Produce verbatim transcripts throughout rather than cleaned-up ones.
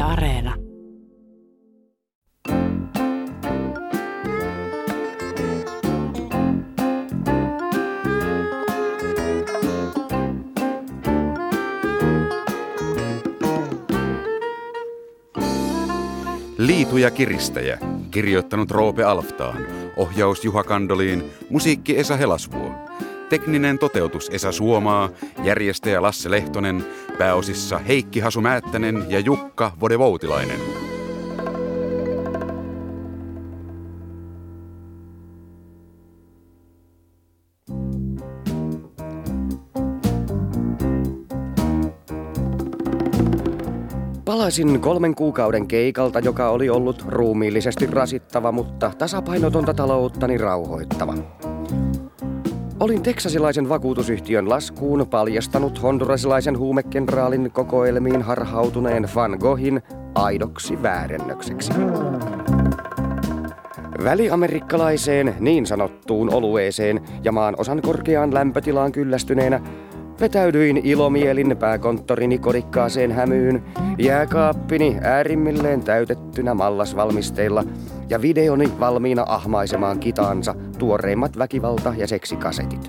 Areena. Liitu ja kiristäjä, kirjoittanut Roope Alftaan, ohjaus Juha Kandoliin, musiikki Esa Helasvuo. Tekninen toteutus Esa Suomaa, järjestäjä Lasse Lehtonen, pääosissa Heikki Hasu Määttänen ja Jukka Vode-Voutilainen. Palasin kolmen kuukauden keikalta, joka oli ollut ruumiillisesti rasittava, mutta tasapainotonta talouttani rauhoittava. Olin teksasilaisen vakuutusyhtiön laskuun paljastanut hondurasilaisen huumekenraalin kokoelmiin harhautuneen Van Goghin aidoksi väärennökseksi. Väliamerikkalaiseen niin sanottuun olueeseen ja maan osan korkeaan lämpötilaan kyllästyneenä vetäydyin ilomielin pääkonttorini kodikkaaseen hämyyn, jääkaappini äärimmilleen täytettynä mallasvalmisteilla ja videoni valmiina ahmaisemaan kitaansa tuoreimmat väkivalta- ja seksikasetit.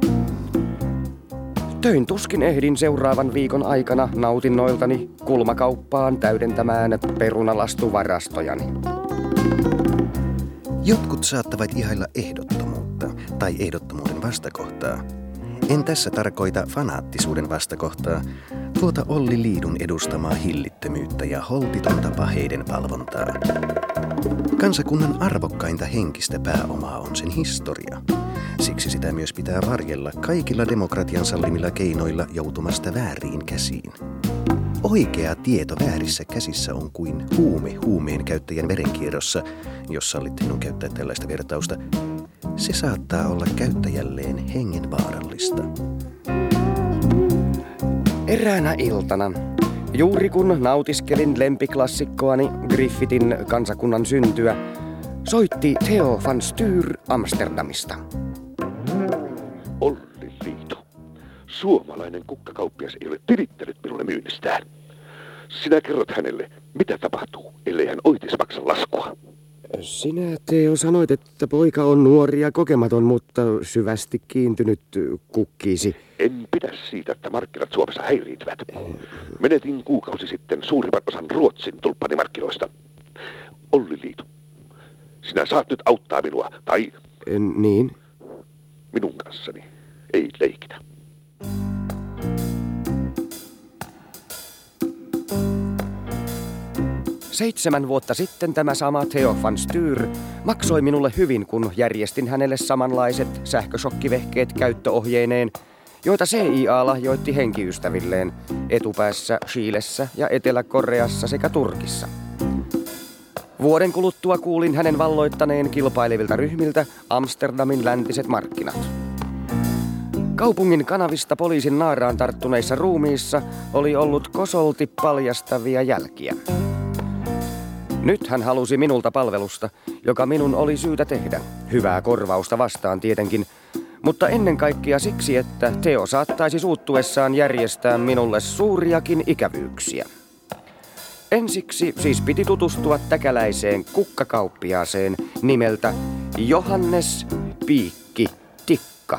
Töin tuskin ehdin seuraavan viikon aikana nautinnoiltani kulmakauppaan täydentämään perunalastuvarastojani. Jotkut saattavat ihailla ehdottomuutta tai ehdottomuuden vastakohtaa. En tässä tarkoita fanaattisuuden vastakohtaa, tuota Olli Liidun edustamaa hillittömyyttä ja holtitonta paheiden valvontaa. Kansakunnan arvokkainta henkistä pääomaa on sen historia. Siksi sitä myös pitää varjella kaikilla demokratian sallimilla keinoilla joutumasta vääriin käsiin. Oikea tieto väärissä käsissä on kuin huume huumeen käyttäjän verenkierrossa, jos sallit minun käyttää tällaista vertausta. Se saattaa olla käyttäjälleen hengenvaarallista. Eräänä iltana, juuri kun nautiskelin lempiklassikkoani Griffithin Kansakunnan syntyä, soitti Theo van Stuur Amsterdamista. Olli Liitu, suomalainen kukkakauppias ei ole tilittänyt minulle myynnistään. Sinä kerrot hänelle, mitä tapahtuu, ellei hän oitis maksa laskua. Sinä, Teo, sanoit, että poika on nuori ja kokematon, mutta syvästi kiintynyt kukkiisi. En pidä siitä, että markkinat Suomessa häiriintyvät. Menetin kuukausi sitten suurimman osan Ruotsin tulppanimarkkinoista. Olli Liitu, sinä saat nyt auttaa minua, tai... En, niin? Minun kanssani ei leikitä. Seitsemän vuotta sitten tämä sama Theo van Stuur maksoi minulle hyvin, kun järjestin hänelle samanlaiset sähköshokkivehkeet käyttöohjeineen, joita C I A lahjoitti henkiystävilleen etupäässä Chilessä ja Etelä-Koreassa sekä Turkissa. Vuoden kuluttua kuulin hänen valloittaneen kilpailevilta ryhmiltä Amsterdamin läntiset markkinat. Kaupungin kanavista poliisin naaraan tarttuneissa ruumiissa oli ollut kosolti paljastavia jälkiä. Nyt hän halusi minulta palvelusta, joka minun oli syytä tehdä. Hyvää korvausta vastaan tietenkin, mutta ennen kaikkea siksi, että Theo saattaisi suuttuessaan järjestää minulle suuriakin ikävyyksiä. Ensiksi siis piti tutustua täkäläiseen kukkakauppiaaseen nimeltä Johannes Piikki Tikka.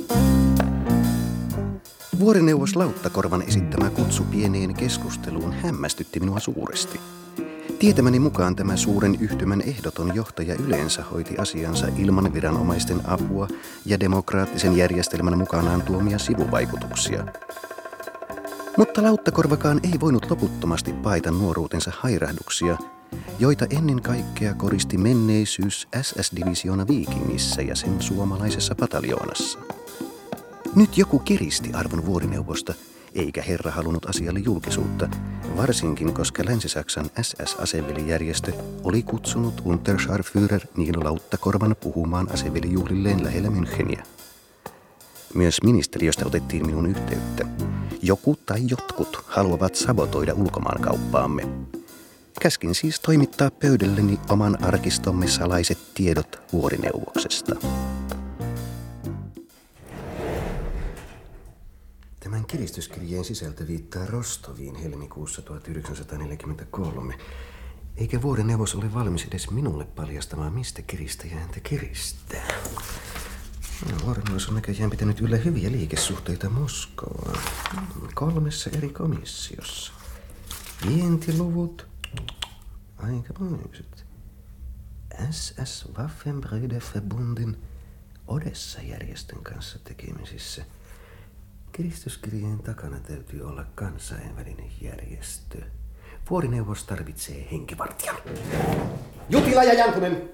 Vuorineuvos Lauttakorvan esittämä kutsu pieneen keskusteluun hämmästytti minua suuresti. Tietämäni mukaan tämä suuren yhtymän ehdoton johtaja yleensä hoiti asiansa ilman viranomaisten apua ja demokraattisen järjestelmän mukanaan tuomia sivuvaikutuksia. Mutta Lauttakorvakaan ei voinut loputtomasti paita nuoruutensa hairahduksia, joita ennen kaikkea koristi menneisyys S S-divisioona Viikingissä ja sen suomalaisessa pataljoonassa. Nyt joku kiristi arvon vuorineuvosta, eikä herra halunnut asialle julkisuutta, varsinkin koska Länsi-Saksan S S-asevelijärjestö oli kutsunut Unterscharführer Niilo Lauttakorvan puhumaan asevelijuhlilleen lähellä Müncheniä. Myös ministeriöstä otettiin minun yhteyttä. Joku tai jotkut haluavat sabotoida ulkomaankauppaamme. Käskin siis toimittaa pöydälleni oman arkistomme salaiset tiedot vuorineuvoksesta. Tämän Kiristyskirjeen sisältö viittaa Rostoviin helmikuussa tuhatyhdeksänsataaneljäkymmentäkolme. Eikä vuorineuvos ole valmis edes minulle paljastamaan, mistä kiristäjä häntä kiristää. No, vuorineuvos on näköjään pitänyt yllä hyviä liikesuhteita Moskovaan. Kolmessa eri komissiossa. Vientiluvut. Aikamoiset. S S Waffenbrüderverbundin Odessa-järjestön kanssa tekemisissä. Kiristyskirjeen takana täytyy olla kansainvälinen järjestö. Vuorineuvos tarvitsee henkivartijan. Jutila ja Jantunen!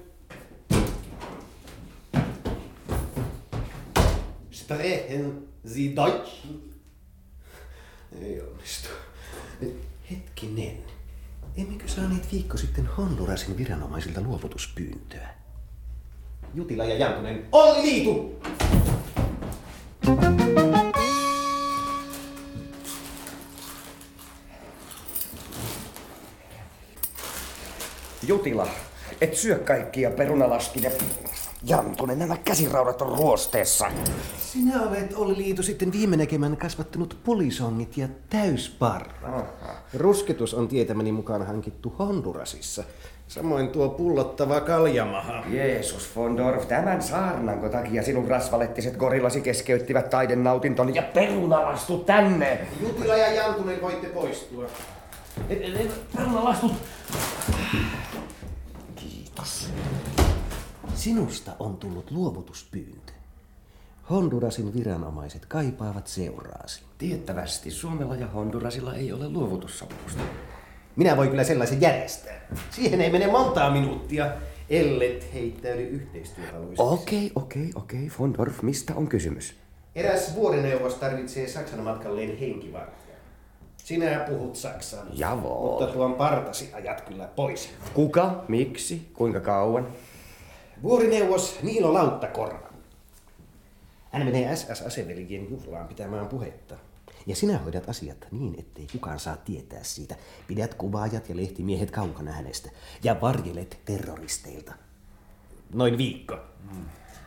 Sprechen Sie Deutsch? Ei onnistu. Hetkinen. Emmekö saaneet viikko sitten Hondurasin viranomaisilta luovutuspyyntöä? Jutila ja Jantunen, Olli Liitu! Jutila, et syö kaikkia perunalaskuja. Jantunen, nämä käsiraudat on ruosteessa. Sinä olet, Olli Liitu, sitten viime näkemän kasvattanut polisongit ja täysparra. Rusketus on tietämäni mukaan hankittu Hondurasissa. Samoin tuo pullottava kaljamaha. Jeesus von Dorf, tämän saarnanko takia sinun rasvalettiset gorillasi keskeyttivät taidennautinton ja perunalastut tänne? Jutila ja Jantunen, voitte poistua. Perunalastut. Kiitos. Sinusta on tullut luovutuspyyntö. Hondurasin viranomaiset kaipaavat seuraasi. Tiettävästi Suomella ja Hondurasilla ei ole luovutussopimusta. Minä voin kyllä sellaisen järjestää. Siihen ei mene montaa minuuttia, ellet heittäydy yhteistyöhaluisesti. Okei, okei, okei. Von Dorf, mistä on kysymys? Eräs vuorineuvos tarvitsee Saksan matkalleen henkivartijan. Sinä puhut saksaa. Javol. Mutta tuon partasi ajat kyllä pois. Kuka? Miksi? Kuinka kauan? Vuorineuvos Niilo Lauttakorva. Hän menee S S-aseveljen juhlaan pitämään puhetta. Ja sinä hoidat asiat niin, ettei kukaan saa tietää siitä. Pidät kuvaajat ja lehtimiehet kaukana hänestä. Ja varjelet terroristeilta. Noin viikko. Mm.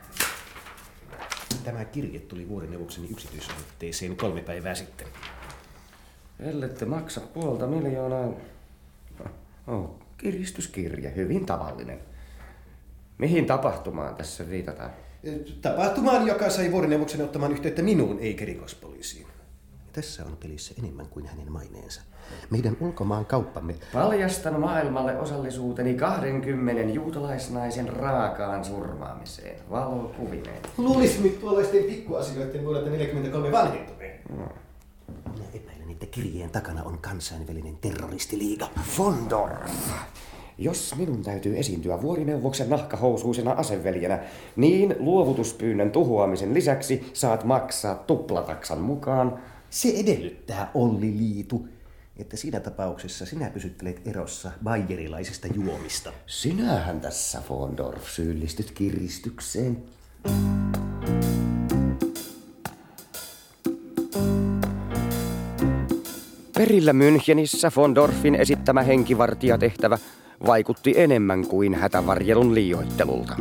Tämä kirje tuli vuorineuvokseni yksityisosoitteeseen kolme päivää sitten. Ellette maksa puolta miljoonaa. Oh, kiristyskirje, hyvin tavallinen. Mihin tapahtumaan tässä viitataan? Tapahtumaan, joka sai vuorineuvoksen ottamaan yhteyttä minuun, eikä rikospoliisiin. Tässä on pelissä enemmän kuin hänen maineensa. Meidän ulkomaan kauppamme... Paljastan maailmalle osallisuuteni kahdenkymmenen juutalaisnaisen raakaan surmaamiseen. Valokuvineen. Luulisin nyt tuollaisten pikkuasioiden vuodelta neljäkymmentäkolme vanhentuneen. No. Minä epäilen, että kirjeen takana on kansainvälinen terroristiliiga. Von Dorf. Jos minun täytyy esiintyä vuorineuvoksen nahkahousuisena aseveljänä, niin luovutuspyynnön tuhoamisen lisäksi saat maksaa tuplataksan mukaan. Se edellyttää, Olli Liitu, että siinä tapauksessa sinä pysyttelet erossa bayerilaisesta juomista. Sinähän tässä, von Dorf, syyllistyt kiristykseen. Perillä Münchenissä von Dorfin esittämä henkivartijatehtävä vaikutti enemmän kuin hätävarjelun liioittelulta.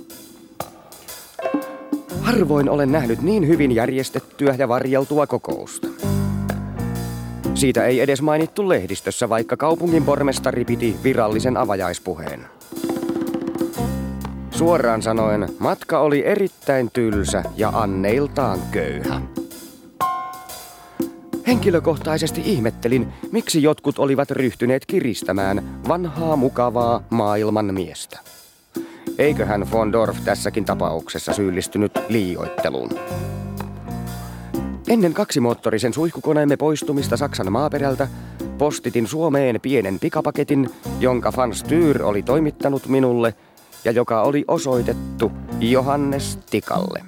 Harvoin olen nähnyt niin hyvin järjestettyä ja varjeltua kokousta. Siitä ei edes mainittu lehdistössä, vaikka kaupungin pormestari piti virallisen avajaispuheen. Suoraan sanoen, matka oli erittäin tylsä ja anneiltaan köyhä. Henkilökohtaisesti ihmettelin, miksi jotkut olivat ryhtyneet kiristämään vanhaa mukavaa maailman miestä. Eiköhän von Dorf tässäkin tapauksessa syyllistynyt liioitteluun. Ennen kaksimoottorisen suihkukoneemme poistumista Saksan maaperältä postitin Suomeen pienen pikapaketin, jonka Van Styr oli toimittanut minulle ja joka oli osoitettu Johannes Tikalle.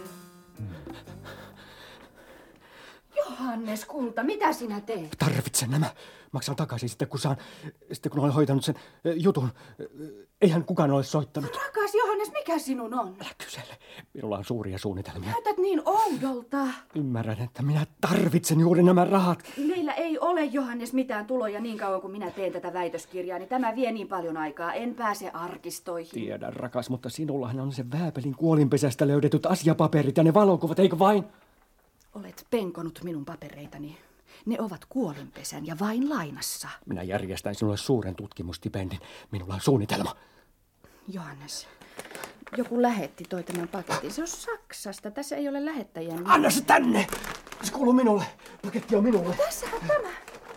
Johannes, kulta, mitä sinä teet? Tarvitsen nämä. Maksan takaisin sitten, kun saan, sitten kun olen hoitanut sen jutun. Eihän kukaan ole soittanut. Rakas Johannes, mikä sinun on? Älä kysele. Minulla on suuria suunnitelmia. Näytät niin oudolta. Ymmärrän, että minä tarvitsen juuri nämä rahat. Meillä ei ole, Johannes, mitään tuloja niin kauan kuin minä teen tätä väitöskirjaa, niin tämä vie niin paljon aikaa. En pääse arkistoihin. Tiedän, rakas, mutta sinullahan on se Vääpelin kuolinpesästä löydetyt asiapaperit ja ne valokuvat, eikö vain? Olet penkonut minun papereitani. Ne ovat kuolinpesän ja vain lainassa. Minä järjestän sinulle suuren tutkimustipendin. Minulla on suunnitelma. Johannes, joku lähetti toi tämän paketin. Se on Saksasta. Tässä ei ole lähettäjän nimi. Anna se tänne! Se kuuluu minulle. Paketti on minulle. Tässähän tämä.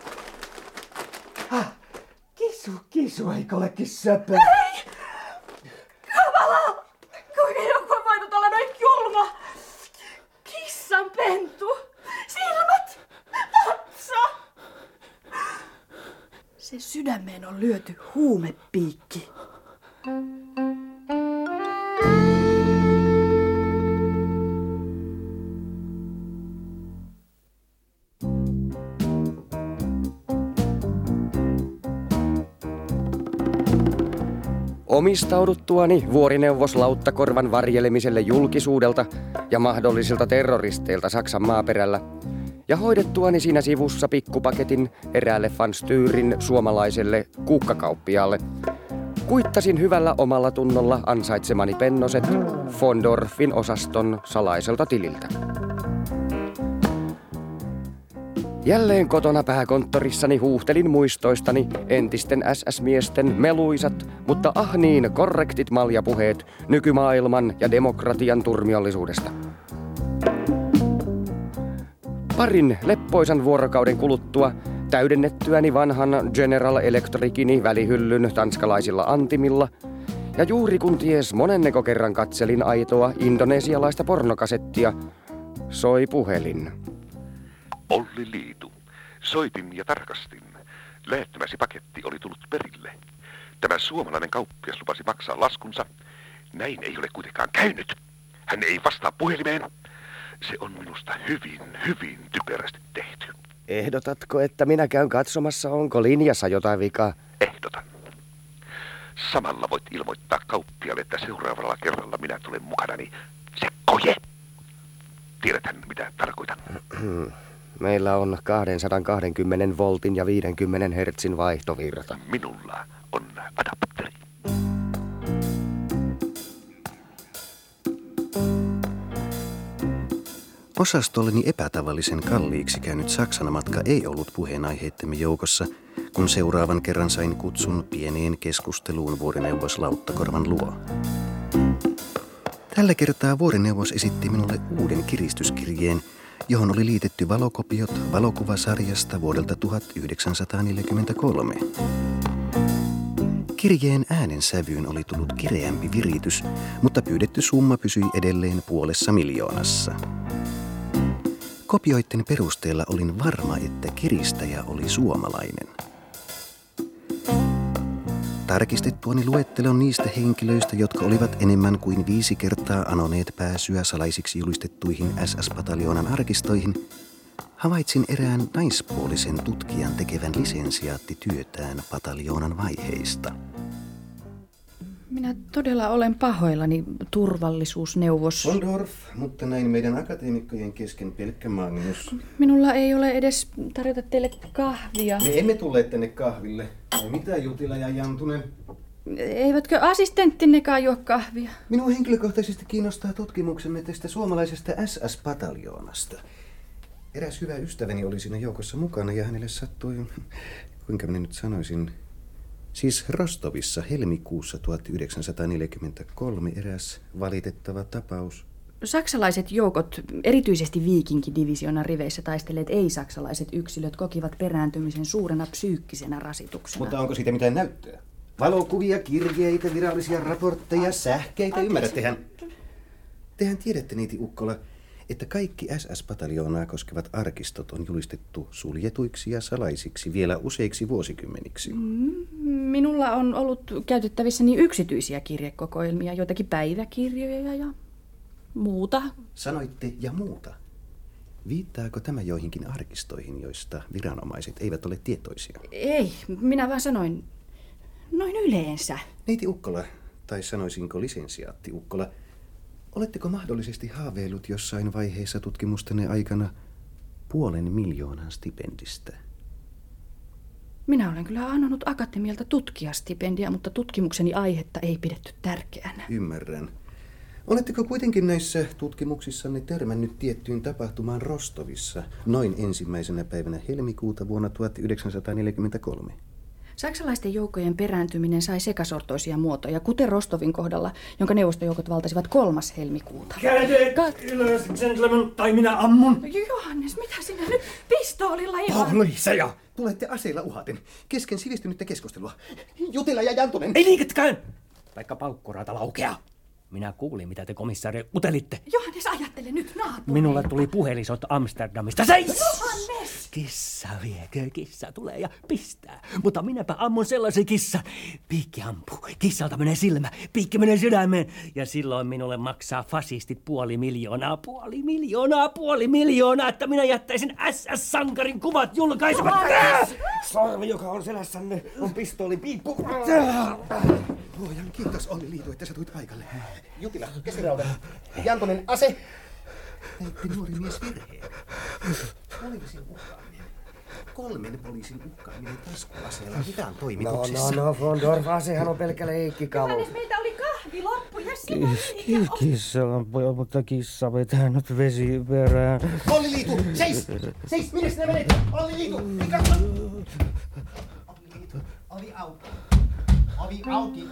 Ah, kisu, kisu, eikö olekin söpö? Ei! Kamalaa! Kuinka joku on voinut olla noin julma? Kissan pentu! Silmät! Vatsa! Se sydämeen on lyöty huumepiikki. Omistauduttuani vuorineuvos Lauttakorvan varjelemiselle julkisuudelta ja mahdollisilta terroristeilta Saksan maaperällä, ja hoidettuani siinä sivussa pikkupaketin eräälle Van Styrin suomalaiselle kuukkakauppiaalle, kuittasin hyvällä omalla tunnolla ansaitsemani pennoset von Dorfin osaston salaiselta tililtä. Jälleen kotona pääkonttorissani huuhtelin muistoistani entisten S S-miesten meluisat, mutta ah niin korrektit maljapuheet nykymaailman ja demokratian turmiollisuudesta. Parin leppoisan vuorokauden kuluttua täydennettyäni vanhan General Electricini välihyllyn tanskalaisilla antimilla, ja juuri kun ties monenneko kerran katselin aitoa indonesialaista pornokasettia, soi puhelin. Olli Liitu. Soitin ja tarkastin. Lähettämäsi paketti oli tullut perille. Tämä suomalainen kauppias lupasi maksaa laskunsa. Näin ei ole kuitenkaan käynyt. Hän ei vastaa puhelimeen. Se on minusta hyvin, hyvin typerästi tehty. Ehdotatko, että minä käyn katsomassa, onko linjassa jotain vikaa? Ehdotan. Samalla voit ilmoittaa kauppialle, että seuraavalla kerralla minä tulen mukanani. Se koje! Tiedäthän, mitä tarkoitan. Meillä on kaksisataakaksikymmentä voltin ja viisikymmentä hertsin vaihtovirta. Minulla on adapteri. Osastolleni epätavallisen kalliiksi käynyt Saksan matka ei ollut puheenaiheittemme joukossa, kun seuraavan kerran sain kutsun pieneen keskusteluun vuorineuvos Lauttakorvan luo. Tällä kertaa vuorineuvos esitti minulle uuden kiristyskirjeen, johon oli liitetty valokopiot valokuvasarjasta vuodelta tuhatyhdeksänsataaneljäkymmentäkolme. Kirjeen äänensävyyn oli tullut kireämpi viritys, mutta pyydetty summa pysyi edelleen puolessa miljoonassa. Kopioiden perusteella olin varma, että kiristäjä oli suomalainen. Tarkistettuani luettelon niistä henkilöistä, jotka olivat enemmän kuin viisi kertaa anoneet pääsyä salaisiksi julistettuihin S S-pataljoonan arkistoihin, havaitsin erään naispuolisen tutkijan tekevän lisensiaattityötään pataljoonan vaiheista. Minä todella olen pahoillani, turvallisuusneuvos. Von Dorf, mutta näin meidän akateemikkojen kesken pelkkä Magnus. Minulla ei ole edes tarjota teille kahvia. Me emme tulleet tänne kahville. Ei mitään, Jutila ja Jantunen. Eivätkö assistenttinekaan juo kahvia? Minua henkilökohtaisesti kiinnostaa tutkimuksemme tästä suomalaisesta S S-pataljoonasta. Eräs hyvä ystäväni oli siinä joukossa mukana ja hänelle sattui, kuinka minä nyt sanoisin, siis Rostovissa helmikuussa tuhatyhdeksänsataaneljäkymmentäkolme eräs valitettava tapaus. Saksalaiset joukot, erityisesti viikinkidivisionan riveissä taistelleet ei-saksalaiset yksilöt, kokivat perääntymisen suurena psyykkisenä rasituksena. Mutta onko siitä mitään näyttöä? Valokuvia, kirjeitä, virallisia raportteja, sähkeitä, ymmärrättehän? Tehän tiedätte, neiti Ukkola, että kaikki S S-pataljoonaa koskevat arkistot on julistettu suljetuiksi ja salaisiksi vielä useiksi vuosikymmeniksi. Minulla on ollut käytettävissäni yksityisiä kirjekokoelmia, joitakin päiväkirjoja ja muuta. Sanoitte ja muuta. Viittaako tämä joihinkin arkistoihin, joista viranomaiset eivät ole tietoisia? Ei, minä vaan sanoin noin yleensä. Neiti Ukkola, tai sanoisinko lisensiaatti Ukkola, oletteko mahdollisesti haaveillut jossain vaiheessa tutkimustenne aikana puolen miljoonan stipendistä? Minä olen kyllä annonut akatemialta tutkijastipendia, mutta tutkimukseni aihetta ei pidetty tärkeänä. Ymmärrän. Oletteko kuitenkin näissä tutkimuksissanne törmännyt tiettyyn tapahtumaan Rostovissa noin ensimmäisenä päivänä helmikuuta vuonna tuhatyhdeksänsataaneljäkymmentäkolme? Saksalaisten joukkojen perääntyminen sai sekasortoisia muotoja, kuten Rostovin kohdalla, jonka neuvostojoukot valtasivat kolmas helmikuuta. Kädet Kat- ylös, gentlemen, tai minä ammun. Johannes, mitä sinä nyt pistoolilla ihan? Poliiseja! Tulette aseilla uhaten. Kesken sivistynyttä keskustelua. Jutila ja Jantunen. Ei liiketkään! Vaikka paukkurata laukeaa. Minä kuulin, mitä te komissaari utelitte. Johannes, ajattele nyt naapuriin. Minulle tuli puhelisot Amsterdamista. Seis! Johannes! Kissa viekö, kissa tulee ja pistää. Mutta minäpä ammun sellaisen kissan. Piikki ampuu. Kissalta menee silmä. Piikki menee sydämeen. Ja silloin minulle maksaa fasistit puoli miljoonaa, puoli miljoonaa, puoli miljoonaa, että minä jättäisin S S-sankarin kuvat julkaisemat. Sormi, joka on selässänne, on pistoolin piippu. Luojan kiitos, Olli Liitu, että sä tuit paikalle. Jutila, käsiraudan. Jantunen, ase! Teitte nuori mies virheen. Poliisin uhkaaminen. Kolmen poliisin uhkaaminen taskuaseella hitaan toimituksessa. No, no, no, von Dorf, asehan on pelkkä leikkikalu. Johannes, meitä oli kahvi loppu ja sinä Kiss, kissa on poja, mutta kissa vetää nyt vesi perään. Olli Liitu, seis! Seis, minne sinä menet? Olli Liitu, ei katso! Olli Liitu, ovi auki. Ovi auki.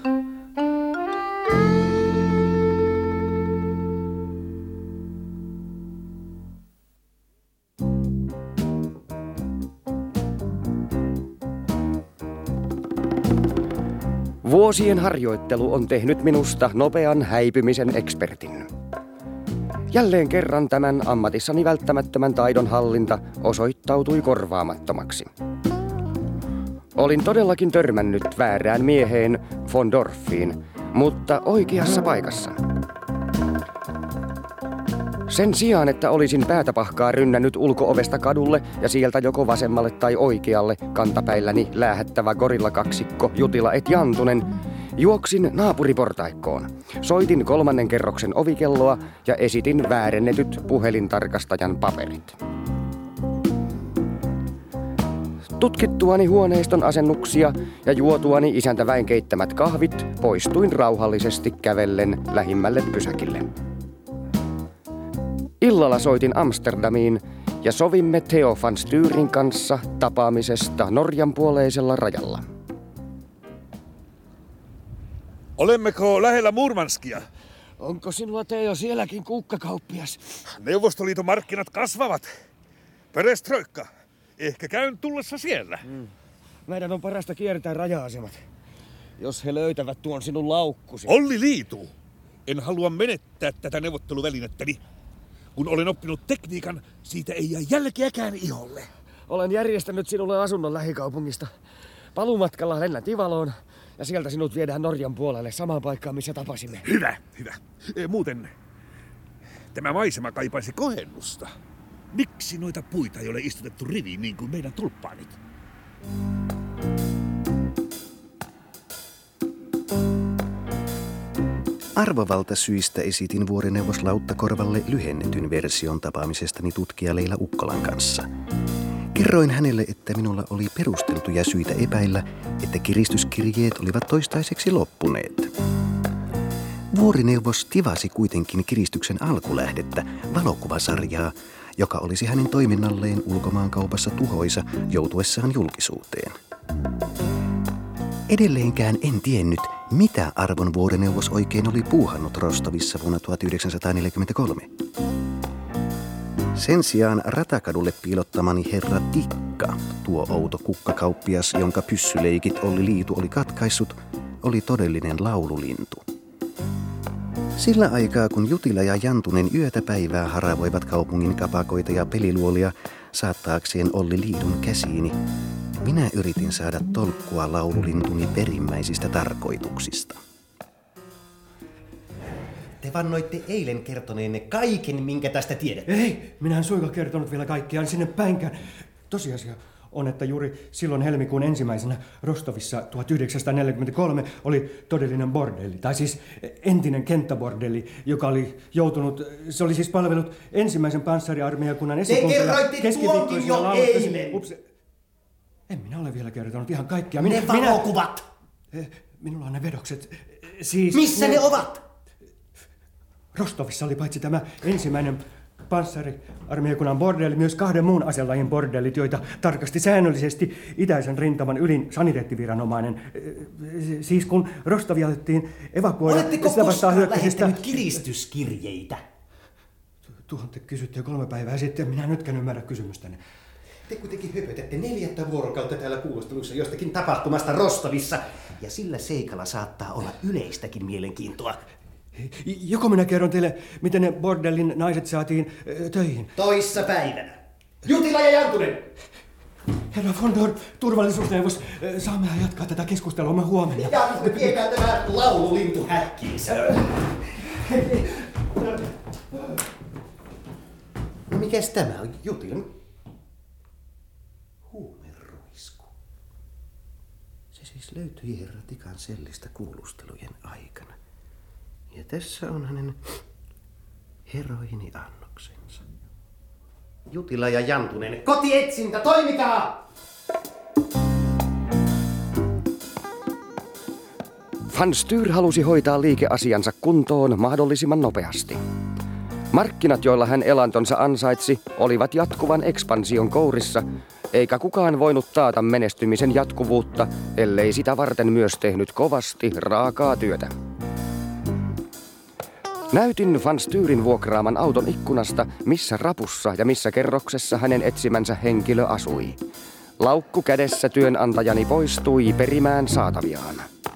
Vuosien harjoittelu on tehnyt minusta nopean häipymisen ekspertin. Jälleen kerran tämän ammatissani välttämättömän taidon hallinta osoittautui korvaamattomaksi. Olin todellakin törmännyt väärään mieheen, von Dorfiin, mutta oikeassa paikassa. Sen sijaan, että olisin päätäpahkaa rynnännyt ulko-ovesta kadulle ja sieltä joko vasemmalle tai oikealle kantapäilläni läähättävä gorillakaksikko Jutila et Jantunen, juoksin naapuriportaikkoon, soitin kolmannen kerroksen ovikelloa ja esitin väärennetyt puhelintarkastajan paperit. Tutkittuani huoneiston asennuksia ja juotuani isäntäväen keittämät kahvit, poistuin rauhallisesti kävellen lähimmälle pysäkille. Illalla soitin Amsterdamiin ja sovimme Theo van Styrin kanssa tapaamisesta Norjan puoleisella rajalla. Olemmeko lähellä Murmanskia? Onko sinulla Teo sielläkin kukkakauppias? Neuvostoliiton markkinat kasvavat. Perestroikka. Ehkä käyn tullessa siellä. Mm. Meidän on parasta kiertää raja-asemat. Jos he löytävät tuon sinun laukkusi. Olli Liitu! En halua menettää tätä neuvotteluvälinettäni. Kun olen oppinut tekniikan, siitä ei jää jälkeäkään iholle. Olen järjestänyt sinulle asunnon lähikaupungista. Paluumatkalla lennät Ivaloon ja sieltä sinut viedään Norjan puolelle samaan paikkaan, missä tapasimme. Hyvä, hyvä. E, muuten, tämä maisema kaipaisi kohennusta. Miksi noita puita ei ole istutettu riviin niin kuin meidän tulppaanit? Arvovaltasyistä esitin vuorineuvos Lauttakorvalle lyhennetyn version tapaamisestani tutkija Leila Ukkolan kanssa. Kerroin hänelle, että minulla oli perusteltuja syitä epäillä, että kiristyskirjeet olivat toistaiseksi loppuneet. Vuorineuvos tivasi kuitenkin kiristyksen alkulähdettä, valokuvasarjaa, joka olisi hänen toiminnalleen ulkomaankaupassa tuhoisa joutuessaan julkisuuteen. Edelleenkään en tiennyt, mitä arvon vuorineuvos oikein oli puuhannut Rostovissa vuonna tuhatyhdeksänsataaneljäkymmentäkolme. Sen sijaan ratakadulle piilottamani herra Tikka, tuo outo kukkakauppias, jonka pyssyleikit Olli Liitu oli katkaissut, oli todellinen laululintu. Sillä aikaa, kun Jutila ja Jantunen yötä päivää haravoivat kaupungin kapakoita ja peliluolia saattaakseen Olli Liidun käsiini, minä yritin saada tolkkua laululintuni perimmäisistä tarkoituksista. Te vannoitte eilen kertoneenne kaiken, minkä tästä tiedätte. Ei, minä en suinkaan kertonut vielä kaikkiaan sinne päinkään. Tosiasia on, että juuri silloin helmikuun ensimmäisenä Rostovissa tuhatyhdeksänsataaneljäkymmentäkolme oli todellinen bordelli, tai siis entinen kenttäbordelli, joka oli joutunut, se oli siis palvellut ensimmäisen panssariarmeijakunnan esikuntia keskiviikkoisina laulustasina. Ups, en minä ole vielä kertonut ihan kaikkia. Minä, ne valokuvat! Minä, minulla on ne vedokset. Siis missä ne, ne ovat? Rostovissa oli paitsi tämä ensimmäinen panssariarmeijakunnan bordelli, myös kahden muun aselajin bordellit, joita tarkasti säännöllisesti itäisen rintaman ylin saniteettiviranomainen. Siis kun Rostovia otettiin evakuoida... Oletteko koskaan lähettänyt kiristyskirjeitä? Tuohon te kysytte jo kolme päivää sitten, minä nytkään ymmärrä kysymystänne. Te kuitenkin höpötätte neljättä vuorokautta täällä kuulusteluissa jostakin tapahtumasta Rostovissa, ja sillä seikalla saattaa olla yleistäkin mielenkiintoa. Joko minä kerron teille, miten ne bordellin naiset saatiin äh, töihin? Toissa päivänä. Jutila ja Jantunen! Herra Fondor, turvallisuusneuvos, äh, saamme jatkaa tätä keskustelua huomenna. Ja viekää tämä laululintu häkkiinsä. No mikäs tämä on, Jutila? Huumeroisku. Se siis löytyi herra Tikan sellistä kuulustelujen aikana. Ja tässä on hänen heroiniannoksensa. Jutila ja Jantunen, kotietsintä, toimikaa! Van Styr halusi hoitaa liikeasiansa kuntoon mahdollisimman nopeasti. Markkinat, joilla hän elantonsa ansaitsi, olivat jatkuvan ekspansion kourissa, eikä kukaan voinut taata menestymisen jatkuvuutta, ellei sitä varten myös tehnyt kovasti raakaa työtä. Näytin Van Styrin vuokraaman auton ikkunasta, missä rapussa ja missä kerroksessa hänen etsimänsä henkilö asui. Laukku kädessä työnantajani poistui perimään saataviaan.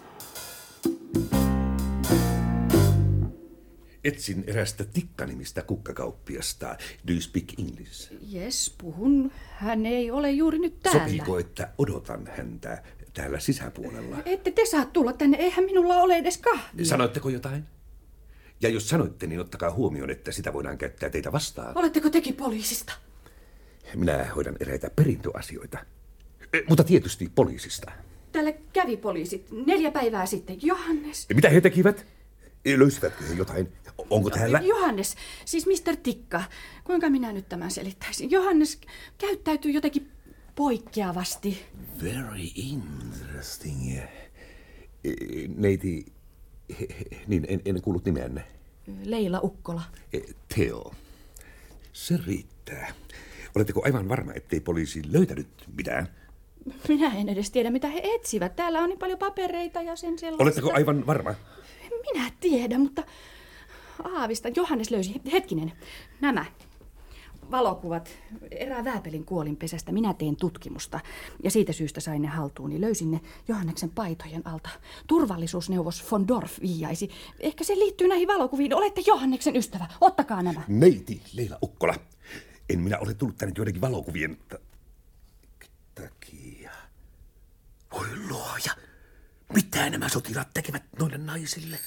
Etsin erästä Tikka-nimistä kukkakauppiasta. Do you speak English? Yes, puhun. Hän ei ole juuri nyt täällä. Sopiiko, että odotan häntä täällä sisäpuolella? Ette te saa tulla tänne, eihän minulla ole edes kahvia. Sanoitteko jotain? Ja jos sanoitte, niin ottakaa huomioon, että sitä voidaan käyttää teitä vastaan. Oletteko tekin poliisista? Minä hoidan eräitä perintöasioita. E, mutta tietysti poliisista. Täällä kävi poliisit neljä päivää sitten. Johannes. Mitä he tekivät? Löysivätkö he jotain? Onko täällä? Johannes, siis mister Tikka. Kuinka minä nyt tämän selittäisin? Johannes käyttäytyy jotenkin poikkeavasti. Very interesting. Neiti, niin en, en kuullut nimeänne. Leila Ukkola. Theo. Se riittää. Oletteko aivan varma, ettei poliisi löytänyt mitään? Minä en edes tiedä, mitä he etsivät. Täällä on niin paljon papereita ja sen sellaista. Oletteko aivan varma? Minä tiedän, mutta aavista. Johannes löysi, hetkinen, nämä valokuvat erään vääpelin kuolinpesästä. Minä tein tutkimusta ja siitä syystä sain ne haltuuni. Löysin ne Johanneksen paitojen alta. Turvallisuusneuvos von Dorf vihjaisi. Ehkä se liittyy näihin valokuviin. Olette Johanneksen ystävä. Ottakaa nämä. Neiti Leila Ukkola. En minä ole tullut tänne joidenkin valokuvien ta- takia. Voi luoja. Mitä nämä sotilaat tekevät noille naisille?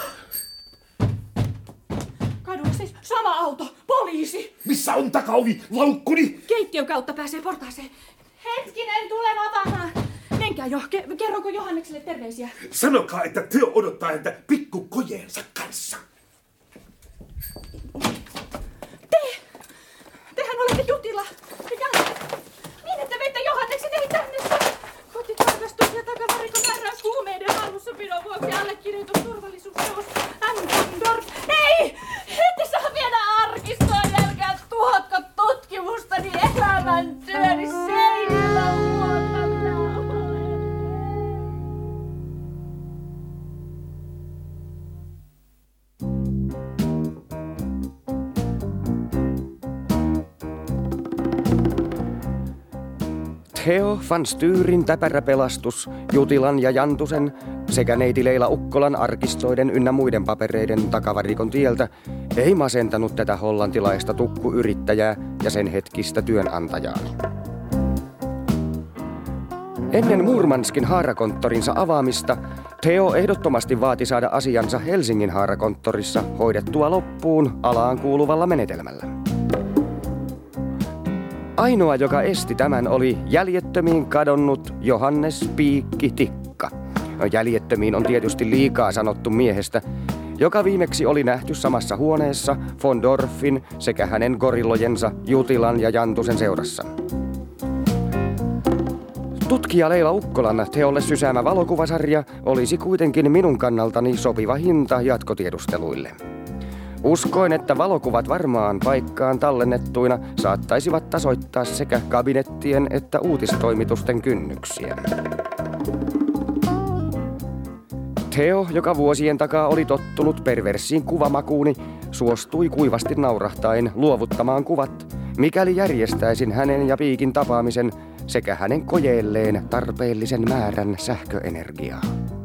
Kadulla siis sama auto, poliisi. Missä on takaovi, laukkuni? Keittiön kautta pääsee portaaseen. Hetkinen, tulen avaamaan. Menkää jo, Ke- kerronko Johannekselle terveisiä? Sanokaa, että Theo odottaa häntä pikkukojeensa kanssa. Te! Tehän olette Jutila. Ja niin, että veitte Johanneksen ei tänne. Kotitarkastus ja takavarikon määräys huumeiden hallussapidon vuoksi allekirjoitus turvallisuusneuvos M. von Dorf. Ei! Ette saa viedä arkistoa, älkää tuhotko tutkimustani elämäntyöni seinillä vuotana. Theo van Styrin täpärä pelastus, Jutilan ja Jantusen sekä neiti Leila Ukkolan arkistoiden ynnä muiden papereiden takavarikon tieltä ei masentanut tätä hollantilaista tukkuyrittäjää ja sen hetkistä työnantajaani. Ennen Murmanskin haarakonttorinsa avaamista Theo ehdottomasti vaati saada asiansa Helsingin haarakonttorissa hoidettua loppuun alaan kuuluvalla menetelmällä. Ainoa, joka esti tämän, oli jäljettömiin kadonnut Johannes Piikki Tikka. Jäljettömiin on tietysti liikaa sanottu miehestä, joka viimeksi oli nähty samassa huoneessa von Dorfin sekä hänen gorillojensa Jutilan ja Jantusen seurassa. Tutkija Leila Ukkolan Theolle sysäämä valokuvasarja olisi kuitenkin minun kannaltani sopiva hinta jatkotiedusteluille. Uskoin, että valokuvat varmaan paikkaan tallennettuina saattaisivat tasoittaa sekä kabinettien että uutistoimitusten kynnyksiä. Theo, joka vuosien takaa oli tottunut perversiin kuvamakuuni, suostui kuivasti naurahtaen luovuttamaan kuvat, mikäli järjestäisin hänen ja Piikin tapaamisen sekä hänen kojeelleen tarpeellisen määrän sähköenergiaa.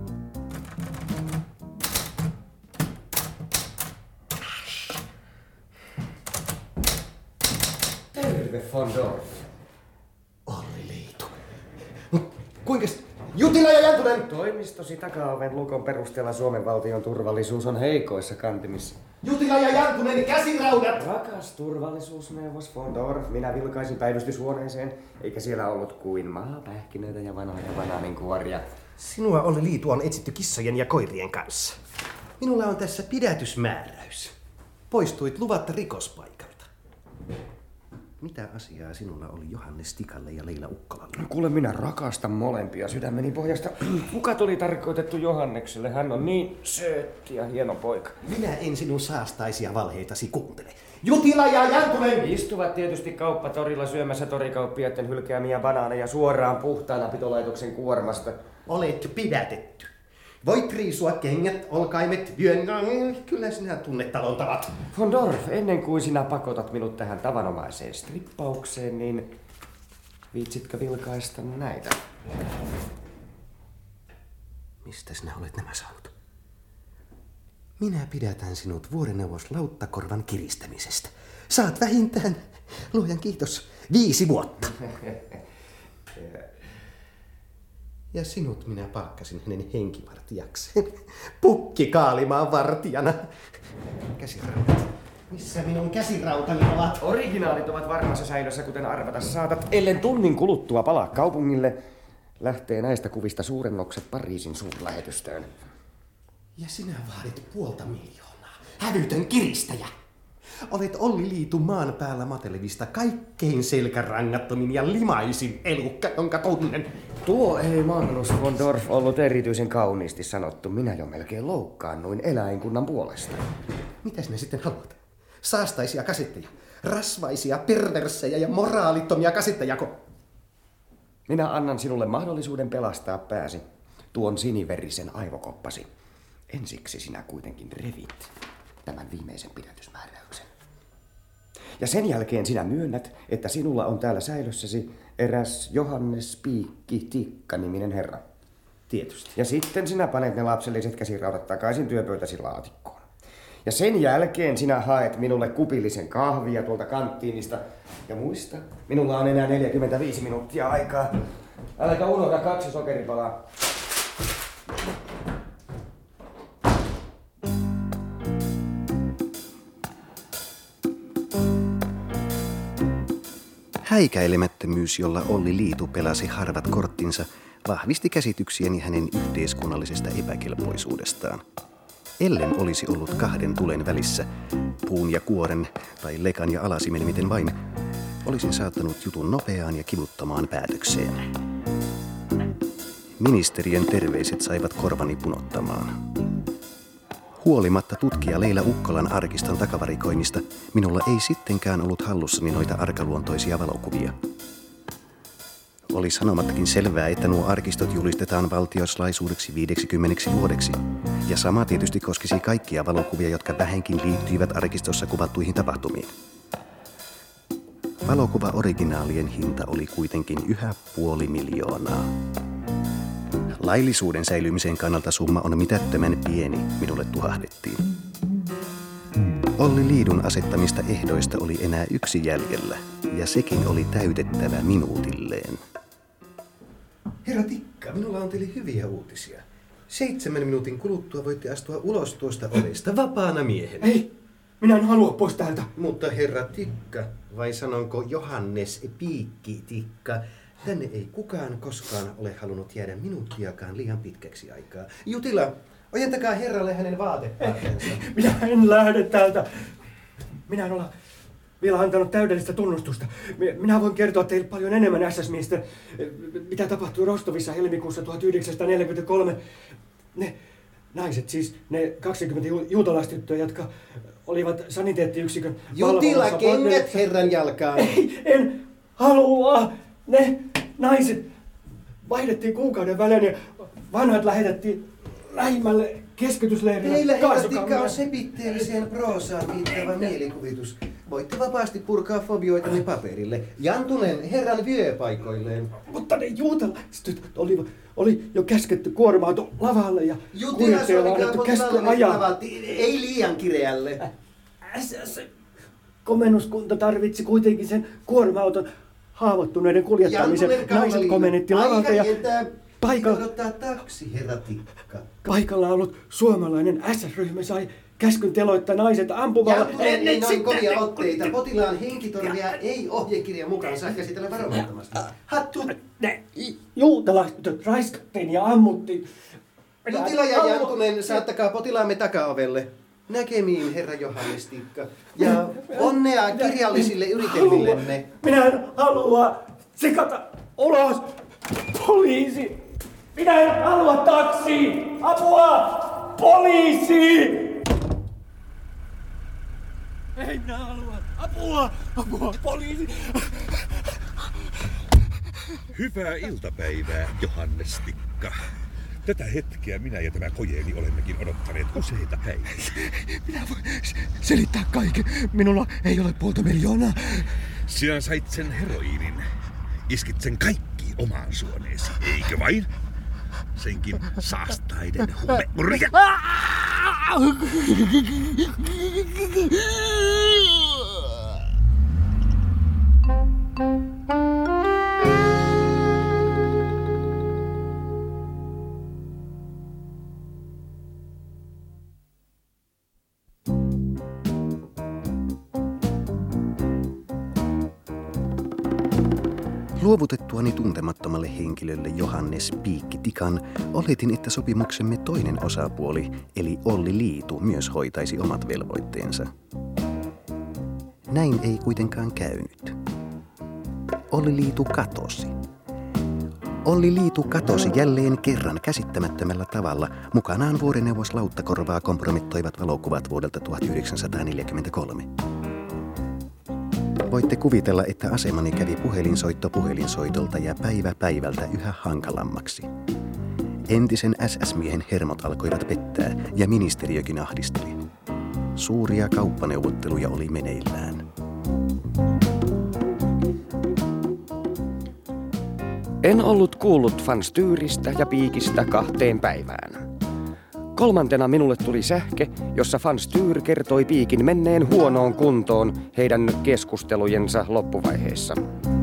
Terve, von Dorf. Olli Liitu. Kuinkas? Jutila ja Jantunen! Toimistosi takaoven lukon perusteella Suomen valtion turvallisuus on heikoissa kantimissa. Jutila ja Jantunen, käsiraudat! Rakas turvallisuusneuvos von Dorf, minä vilkaisin päivystyshuoneeseen, eikä siellä ollut kuin maapähkinöitä ja vanhoja banaaninkuoria. Sinua, Olli Liitu, on etsitty kissojen ja koirien kanssa. Minulla on tässä pidätysmääräys. Poistuit luvatta rikospaikalta. Mitä asiaa sinulla oli Johannes Tikalle ja Leila Ukkolalle? Kuule, minä rakastan molempia sydämeni pohjasta. Kukat oli tarkoitettu Johannekselle. Hän on niin söötti ja hieno poika. Minä en sinun saastaisia valheitasi kuuntele. Jutila ja Jantunen! Istuvat tietysti kauppatorilla syömässä torikauppiaiden hylkäämiä banaaneja suoraan puhtaana pitolaitoksen kuormasta. Olet pidätetty. Voit riisua kengät, olkaimet, vyön. Kyllä sinä tunnet talon tavat. Von Dorf, ennen kuin sinä pakotat minut tähän tavanomaiseen strippaukseen, niin viitsitkö vilkaista näitä? Mistä sinä olet nämä saanut? Minä pidätän sinut vuorineuvos Lauttakorvan kiristämisestä. Saat vähintään, luojan kiitos, viisi vuotta. Ja sinut minä palkkasin hänen henkivartijakseen. Pukki Kaalimaan vartijana. Käsirautat. Missä minun käsirautani ovat? Originaalit ovat varmassa säilössä, kuten arvata saatat. Ellen tunnin kuluttua palaa kaupungille, lähtee näistä kuvista suurennokset Pariisin suurlähetystöön. Ja sinä vaadit puolta miljoonaa. Hävytön kiristäjä. Olet Olli Liitu maan päällä matelevista kaikkein selkärangattomin ja limaisin elukka, jonka tunnen. Tuo ei Magnus von Dorf ollut erityisen kauniisti sanottu. Minä jo melkein loukkaannuin eläinkunnan puolesta. Mitä sinä sitten haluat? Saastaisia kasetteja, rasvaisia, perversejä ja moraalittomia kasettejako? Minä annan sinulle mahdollisuuden pelastaa pääsi, tuon siniverisen aivokoppasi. Ensiksi sinä kuitenkin revit tämän viimeisen pidätysmääräyksen. Ja sen jälkeen sinä myönnät, että sinulla on täällä säilössäsi eräs Johannes Piikki Tikka-niminen herra. Tietysti. Ja sitten sinä panet ne lapselliset käsiraudat takaisin työpöytäsi laatikkoon. Ja sen jälkeen sinä haet minulle kupillisen kahvia tuolta kanttiinista. Ja muista, minulla on enää neljäkymmentäviisi minuuttia aikaa. Äläkä unohda kaksi sokeripalaa. Häikäilemättömyys, jolla Olli Liitu pelasi harvat korttinsa, vahvisti käsityksiäni hänen yhteiskunnallisesta epäkelpoisuudestaan. Ellen olisi ollut kahden tulen välissä, puun ja kuoren tai lekan ja alasimen miten vain, olisin saattanut jutun nopeaan ja kivuttomaan päätökseen. Ministeriön terveiset saivat korvani punottamaan. Huolimatta tutkija Leila Ukkolan arkiston takavarikoinnista, minulla ei sittenkään ollut hallussani noita arkaluontoisia valokuvia. Oli sanomattakin selvää, että nuo arkistot julistetaan valtioslaisuudeksi viideksikymmeneksi vuodeksi. Ja sama tietysti koskisi kaikkia valokuvia, jotka vähänkin liittyivät arkistossa kuvattuihin tapahtumiin. Valokuva-originaalien hinta oli kuitenkin yhä puoli miljoonaa. Laillisuuden säilymisen kannalta summa on mitättömän pieni, minulle tuhahdettiin. Olli Liidun asettamista ehdoista oli enää yksi jäljellä, ja sekin oli täytettävä minuutilleen. Herra Tikka, minulla on teille hyviä uutisia. Seitsemän minuutin kuluttua voitte astua ulos tuosta ovesta vapaana miehenä. Ei, minä en halua pois täältä. Mutta herra Tikka, vai sanonko Johannes Piikki Tikka, tänne ei kukaan koskaan ole halunnut jäädä minuuttiakaan liian pitkäksi aikaa. Jutila, ojentakaa herralle hänen vaatepaatensa. Minä en lähde täältä. Minä en ole vielä antanut täydellistä tunnustusta. Minä voin kertoa teille paljon enemmän S S-miestä, mitä tapahtui Rostovissa helmikuussa tuhatyhdeksänsataaneljäkymmentäkolme. Ne, naiset, siis ne kaksikymmentä ju- juutalaistyttöä, jotka olivat saniteettiyksikön Jutila valvonnassa. kengät herran jalkaan. Ei, en halua. Ne naiset vaihdettiin kuukauden välein ja vanhat lähetettiin lähimmälle keskitysleirille. Teillä kaasukammille. herrattikka on sepitteelliseen proosaan viittaava mielikuvitus. Voitte vapaasti purkaa fobioitanne paperille. Jantunen herran vyöpaikoilleen. Mutta ne juutalaiset oli, oli jo käsketty kuorma-auto lavalle ja Jutila kuljettajalla on annettu käsky ajaa. Ei liian kireälle. S S-komennuskunta tarvitsi kuitenkin sen kuorma-auton haavoittuneiden kuljettamisen. Naiset komennetti lavalta ja paikalla, odottaa taksi, herratikka. paikalla ollut suomalainen S S-ryhmä sai käskyn teloittaa naiset ampumalla. Jantunen ei noin kovia otteita. Potilaan henkitorvia ei ohjekirjan mukaan saa käsitellä varomattomasti. Hattu! Ne juutalaiset raiskattiin ja ammuttiin. Jutila ja Jantunen, saattakaa potilaamme takaovelle. Näkemiin, herra Johannestikka. Ja onnea kirjallisille yritelmillenne. Minä en halua sekata ulos. Poliisi! Minä en halua taksi! Apua! Poliisi! Ei minä halua! Apua! Apua! Poliisi! Hyvää iltapäivää, Johannestikka. Tätä hetkeä minä ja tämä kojeeni olemmekin odottaneet useita päiviä. Minä voin selittää kaiken. Minulla ei ole puolta miljoonaa. Sinä sait sen heroiinin. Iskit sen kaikki omaan suoneesi, eikö vain? Senkin saastaiden huumeurja. Luovutettuani tuntemattomalle henkilölle Johannes Piikki Tikan, oletin, että sopimuksemme toinen osapuoli, eli Olli Liitu, myös hoitaisi omat velvoitteensa. Näin ei kuitenkaan käynyt. Olli Liitu katosi. Olli Liitu katosi jälleen kerran käsittämättömällä tavalla. Mukanaan vuorineuvos Lauttakorvaa kompromittoivat valokuvat vuodelta tuhatyhdeksänsataaneljäkymmentäkolme. Voitte kuvitella, että asemani kävi puhelinsoitto puhelinsoitolta ja päivä päivältä yhä hankalammaksi. Entisen S S-miehen hermot alkoivat pettää ja ministeriökin ahdisteli. Suuria kauppaneuvotteluja oli meneillään. En ollut kuullut Van Styristä ja Piikistä kahteen päivään. Kolmantena minulle tuli sähke, jossa Van Styr kertoi Piikin menneen huonoon kuntoon heidän keskustelujensa loppuvaiheessa.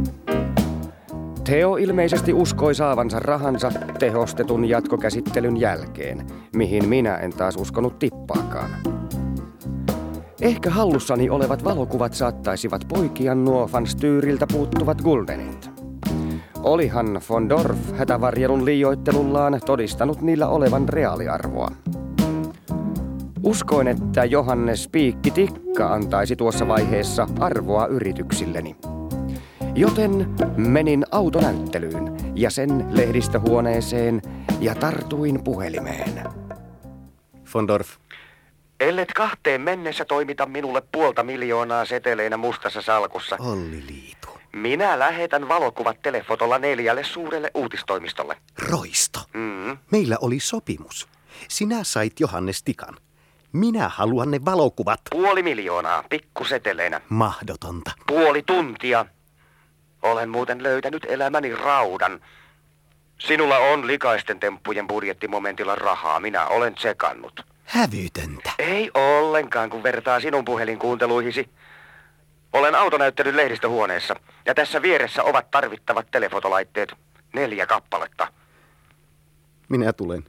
Theo ilmeisesti uskoi saavansa rahansa tehostetun jatkokäsittelyn jälkeen, mihin minä en taas uskonut tippaakaan. Ehkä hallussani olevat valokuvat saattaisivat poikia nuo Van Styriltä puuttuvat guldenit. Olihan von Dorf hätävarjelun liioittelullaan todistanut niillä olevan reaaliarvoa. Uskoin, että Johannes Piikki Tikka antaisi tuossa vaiheessa arvoa yrityksilleni. Joten menin autonäyttelyyn ja sen lehdistöhuoneeseen ja tartuin puhelimeen. Von Dorf. Ellet kahteen mennessä toimita minulle puolta miljoonaa seteleinä mustassa salkussa. Olli Liitu. Minä lähetän valokuvat telefotolla neljälle suurelle uutistoimistolle. Roisto. Mm. Meillä oli sopimus. Sinä sait Johannes Tikan. Minä haluan ne valokuvat. Puoli miljoonaa, pikkuseteleinä. Mahdotonta. Puoli tuntia. Olen muuten löytänyt elämäni raudan. Sinulla on likaisten temppujen budjettimomentilla rahaa, minä olen tsekannut. Hävytöntä. Ei ollenkaan, kun vertaa sinun puhelinkuunteluihisi. Olen autonäyttelyn lehdistöhuoneessa, ja tässä vieressä ovat tarvittavat telefotolaitteet. Neljä kappaletta. Minä tulen.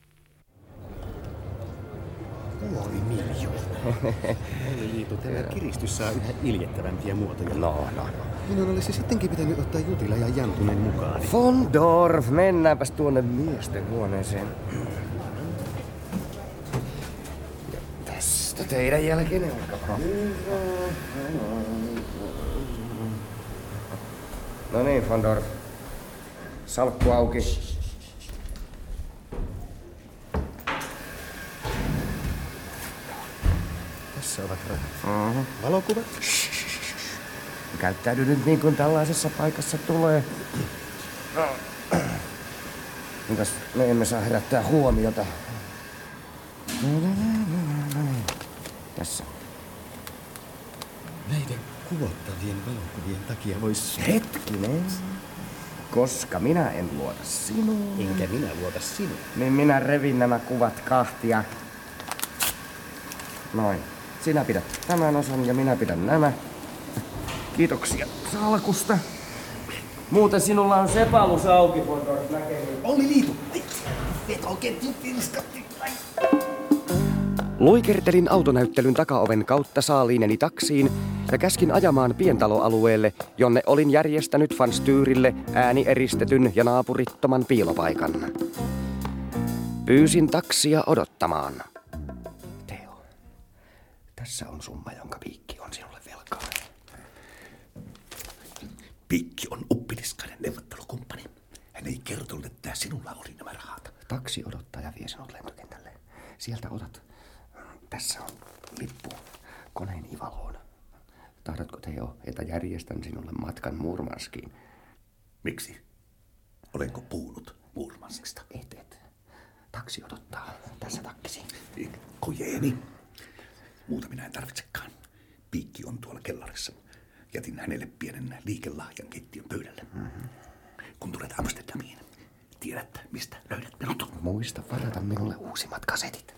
Puoli miljoonaa. Olli Liitu, tämä kiristys saa yhä iljettävämpiä muotoja. No, no, no. Minun olisi sittenkin pitänyt ottaa Jutila ja Jantunen mukaan. Von Dorf, mennäänpäs tuonne miesten huoneeseen. Ja tästä teidän jälkeen alkaa. No niin, Von Dorf. Salkku auki. Missä ovat rahat? Mm-hmm. Valokuvat? Käyttäydy nyt niin kuin tällaisessa paikassa tulee. Mitäs me emme saa herättää huomiota. Tässä. Näiden kuvottavien valokuvien takia vois... Hetkinen. Koska minä en luota sinuun. Enkä minä luota sinua. Niin minä revin nämä kuvat kahtia. Noin. Sinä pidät tämän osan ja minä pidän nämä. Kiitoksia salkusta. Muuten sinulla on sepalus auki, Fondorf näkemiin. Olli Liitu! Vetoketju pirskatti! Luikertelin autonäyttelyn takaoven kautta saaliineni taksiin ja käskin ajamaan pientaloalueelle, jonne olin järjestänyt Van Styrille äänieristetyn ja naapurittoman piilopaikan. Pyysin taksia odottamaan. Teo, tässä on summa, jonka Piikki on sinulle velkaa. Piikki on uppiniskainen neuvottelukumppani. Hän ei kertonut, että sinulla oli nämä rahat. Taksi odottaa ja vie sinut lentokentälle. Sieltä otat. Tässä on lippu koneen Ivaloon. Tahdotko, Teo, että järjestän sinulle matkan Murmanskiin? Miksi? Olenko puhunut Murmanskista? Et, et. Taksi odottaa. Tässä takkisi. Kojeeni. Muuta minä en tarvitsekaan. Piikki on tuolla kellarissa. Jätin hänelle pienen liikelahjan keittiön pöydälle. Mm-hmm. Kun tulet Amsterdamiin, tiedät, mistä löydät minut. Muista varata minulle uusimmat kasetit.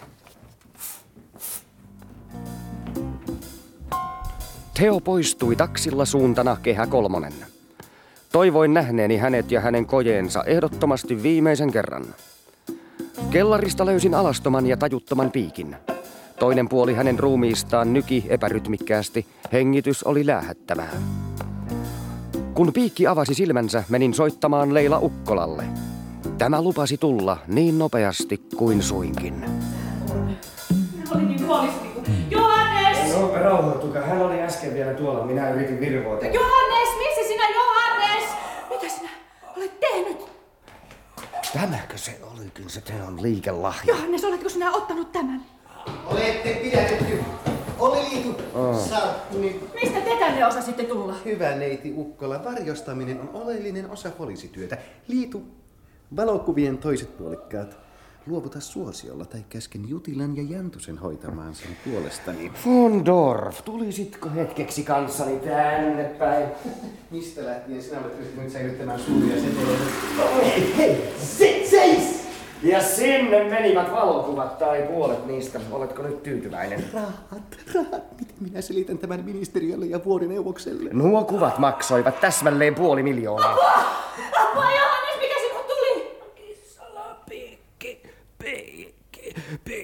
Teo poistui taksilla suuntana Kehä Kolmonen. Toivoin nähneeni hänet ja hänen kojeensa ehdottomasti viimeisen kerran. Kellarista löysin alastoman ja tajuttoman Piikin. Toinen puoli hänen ruumiistaan nyki epärytmikkäästi, hengitys oli läähättävää. Kun Piikki avasi silmänsä, menin soittamaan Leila Ukkolalle. Tämä lupasi tulla niin nopeasti kuin suinkin. Minä olin niin huolissani kuin... Johannes! No, rauhoittukaa. Hän oli äsken vielä tuolla. Minä yritin virvoita. Johannes! Missä sinä, Johannes? Mitä sinä olet tehnyt? Tämäkö se olikin se Teon liikelahja? Johannes, oletko sinä ottanut tämän? Olette pidätetty. Olli Liitu, Oh. Sarttuni. Mistä te tänne osasitte tulla? Hyvä neiti Ukkola, varjostaminen on oleellinen osa poliisityötä. Liitu, valokuvien toiset puolikkaat. Luovuta suosiolla tai käsken Jutilan ja Jantusen hoitamaan sen puolestani. Fondorf, tulisitko hetkeksi kanssani tänne päin? Mistä lähtien sinä olet ryhtynyt säilyttämään suuria seteleitä? Hei, hei, se, seis! Ja sinne menivät valokuvat tai puolet niistä. Oletko nyt tyytyväinen? Rahat, rahat. Miten minä selitän tämän ministeriölle ja vuorineuvokselle? Nuo kuvat maksoivat täsmälleen puoli miljoonaa. Apua, Johannes, mikä sinut tuli? Kissala, Piikki, Piikki, Piikki.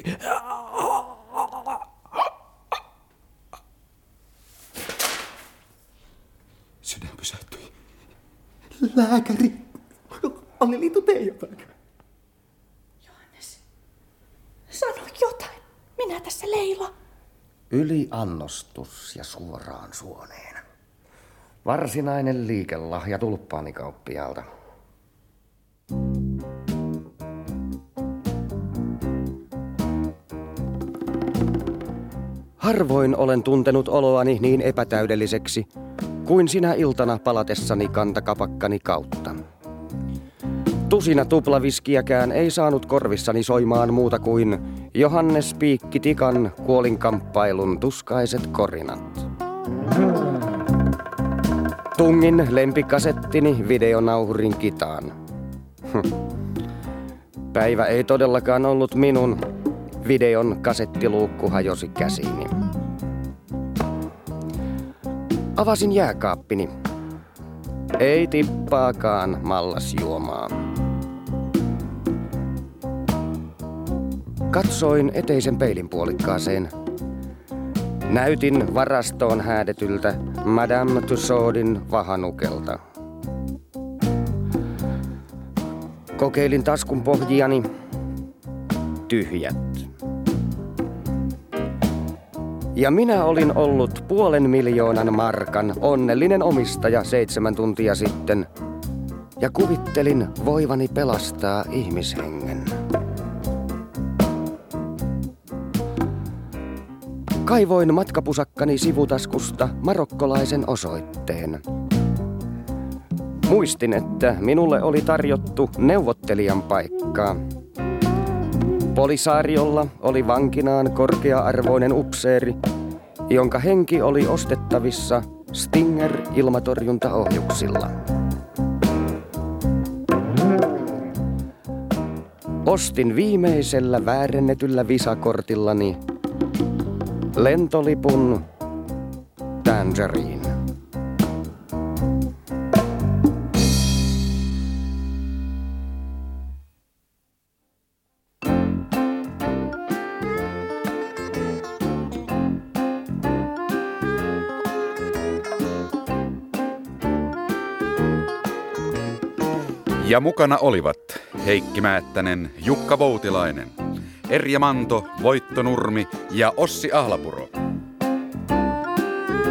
Sydän pysähtyi. Lääkäri. Olli Liitu, tee jotain. Johannes, sano jotain. Minä tässä Leila. Yliannostus ja suoraan suoneen. Varsinainen liikelahja tulppaanikauppiaalta. Harvoin olen tuntenut oloani niin epätäydelliseksi kuin sinä iltana palatessani kantakapakkani kautta. Tusina tuplaviskiäkään ei saanut korvissani soimaan muuta kuin Johannes Piikki Tikan kuolinkamppailun tuskaiset korinat. Tungin lempikasettini videonauhurin kitaan. Päivä ei todellakaan ollut minun. Videon kasettiluukku hajosi käsiini. Avasin jääkaappini. Ei tippaakaan mallasjuomaa. Katsoin eteisen peilin puolikkaaseen. Näytin varastoon häädetyltä Madame Tussaudin vahanukelta. Kokeilin taskun pohjiani. Tyhjät. Ja minä olin ollut puolen miljoonan markan onnellinen omistaja seitsemän tuntia sitten. Ja kuvittelin voivani pelastaa ihmishengen. Kaivoin matkapusakkani sivutaskusta marokkolaisen osoitteen. Muistin, että minulle oli tarjottu neuvottelijan paikkaa. Polisaariolla oli vankinaan korkea-arvoinen upseeri, jonka henki oli ostettavissa Stinger-ilmatorjuntaohjuksilla. Ostin viimeisellä väärennetyllä visakortillani lentolipun Tangerine. Ja mukana olivat Heikki Määttänen, Jukka Voutilainen, Erja Manto, Voitto Nurmi ja Ossi Ahlapuro.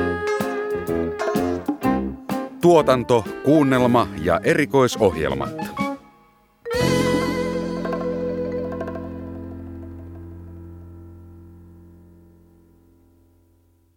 Tuotanto, kuunnelma ja erikoisohjelmat.